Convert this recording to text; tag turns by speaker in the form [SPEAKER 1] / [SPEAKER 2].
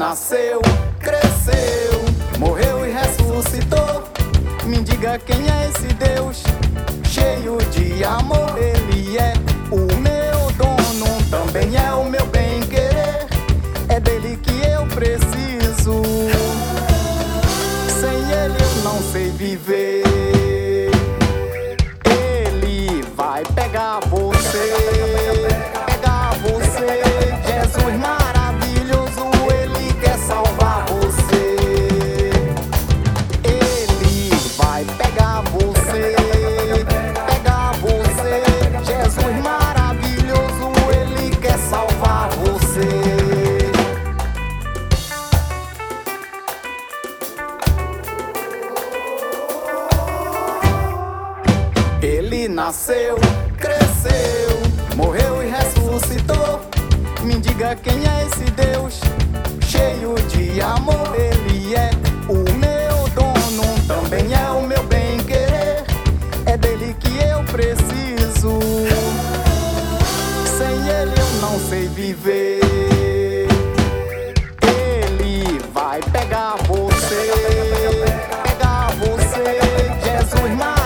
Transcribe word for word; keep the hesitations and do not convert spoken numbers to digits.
[SPEAKER 1] nasceu, cresceu, morreu e ressuscitou. Me diga quem é esse Deus, cheio de amor. Ele é o meu dono, também é o meu bem-querer. É dele que eu preciso, sem ele eu não sei viver. Ele vai pegar você, pegar você. Jesus maravilhoso, ele quer salvar você. Ele vai pegar você, pegar você. Jesus maravilhoso, ele quer salvar você. Ele nasceu, cresceu, morreu e ressuscitou. Me diga quem é esse Deus, cheio de amor. Ele é o meu dono, também é o meu bem-querer. É dele que eu preciso, sem ele eu não sei viver. Ele vai pegar você, pegar você. Jesus maravilhoso,